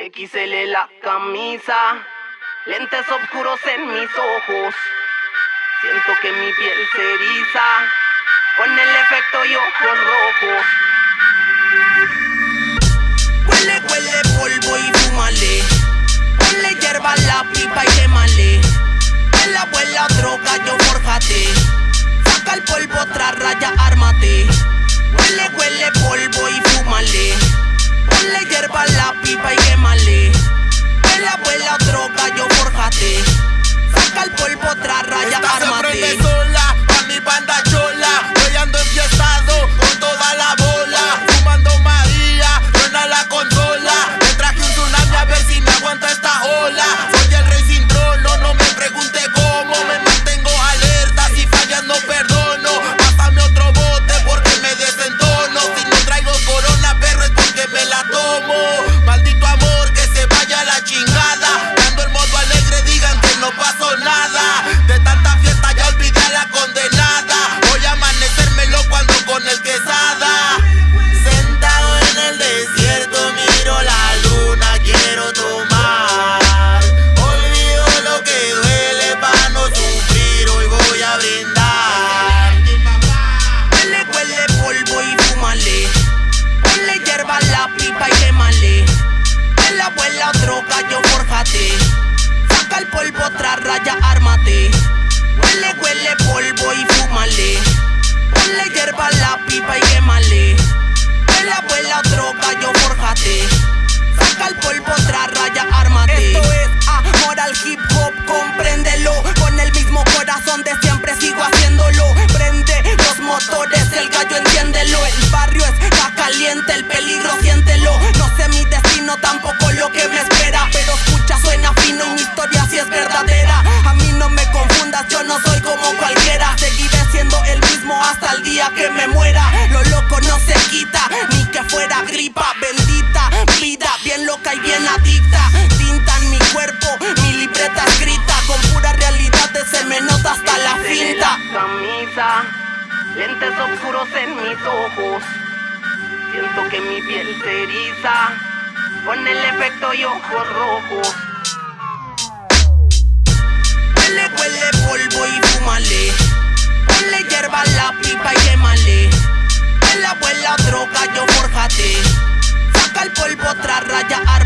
XL la camisa, lentes oscuros en mis ojos. Siento que mi piel se eriza con el efecto y ojos rojos. Huele, huele polvo y fúmale. Ponle hierba a la pipa y quémale. Vuela, vuela droga, yo fórjate. Saca el polvo, tras raya, ármate. Huele, huele polvo y fúmale. Ponle hierba a la pipa y quémale. Vuela, vuela droga, yo fórjate. Saca el polvo, tras raya, esta ármate. se prende sola, pa' mi banda chola. Hoy ando enfiestado con toda la bola. Fumando María, suena la consola. Me traje un tsunami a ver si me aguanta esta ola. Soy el rey sin trono, no me pregunte cómo. Me mantengo alerta, si fallas no perdono. Pásame otro bote porque me desentono. Si no traigo corona, perro, es porque me la tomo. Maldito amor, que se vaya a la chingada. Dando el modo alegre, digan que no pasó nada. De tanta fiesta ya olvidé a la condenada. Voy a amanecérmelo cuando con el quesada. Sentado en el desierto miro la luna, quiero tomar. Olvido lo que duele pa' no sufrir, hoy voy a brindar. Huele, huele polvo y fúmale. Ponle hierba a la pipa y quémale. Vuela, vuela droga, yo fórjate. Saca el polvo, tras raya, ármate. Huele, huele polvo y fúmale. Ponle hierba a la pipa y quémale. Vuela, vuela droga, yo fórjate. Saca el polvo, tras raya, ármate. Esto es amor al hip hop, compréndelo. Con el mismo corazón de siempre sigo haciéndolo. Prende los motores, el gallo entiéndelo. El barrio está caliente, el peligro siéntelo. No sé mi destino, tampoco lo que me espera, pero escucha, suena fino y mi historia sí es verdadera. A mí no me confundas, yo no soy como cualquiera. Seguiré siendo el mismo hasta el día que me muera. Lo loco no se quita, ni que fuera gripa. Bendita vida, bien loca y bien adicta. Tinta en mi cuerpo, mi libreta escrita. Con pura realidad se me nota hasta la finta. Camisa, lentes oscuros en mis ojos. Siento que mi piel se eriza con el efecto y ojos rojos. Huele, huele polvo y fúmale. Ponle hierba a la pipa y quémale. Vuela, vuela droga, yo fórjate. Saca el polvo, tras raya,